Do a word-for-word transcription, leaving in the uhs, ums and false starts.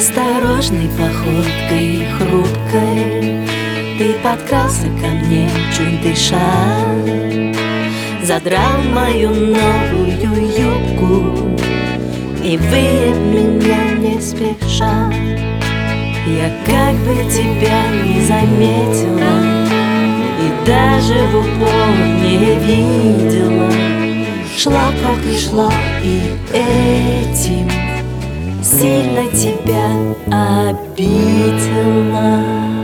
Осторожной походкой хрупкой ты подкрался ко мне, чуть дыша, задрал мою новую юбку и выеб меня не спеша. Я как бы тебя не заметила и даже в упор не видела. Шла, как и шла, и этим сильно тебя обидела.